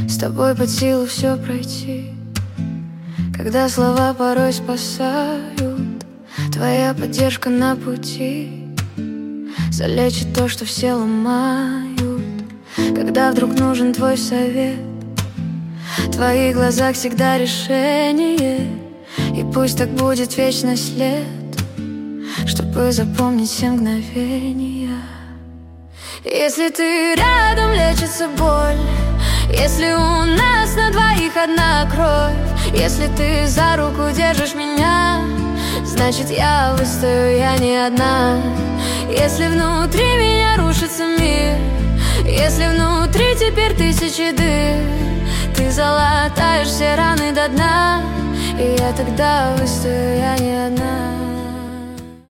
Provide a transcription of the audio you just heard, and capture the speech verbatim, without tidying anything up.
С тобой под силу все пройти, когда слова порой спасают. Твоя поддержка на пути залечит то, что все ломают. Когда вдруг нужен твой совет, в твоих глазах всегда решение. И пусть так будет вечность лет, чтобы запомнить все мгновения. Если ты рядом, лечится боль. Если у нас на двоих одна кровь. Если ты за руку держишь меня, значит я выстою, я не одна. Если внутри меня рушится мир, если внутри теперь тысячи дыр, ты залатаешь все раны до дна, и я тогда выстою, я не одна.